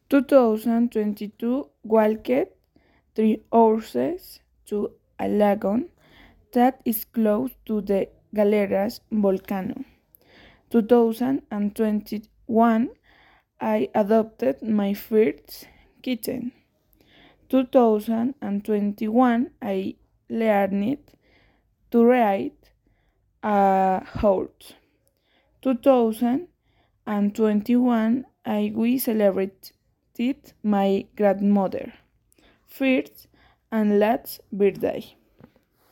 2022 walked 3 hours to a lagoon that is close to the Galeras volcano. 2021 I adopted my first kitten. 2021 I learned to ride a horse. 2021 we celebrated my grandmother first and last birthday.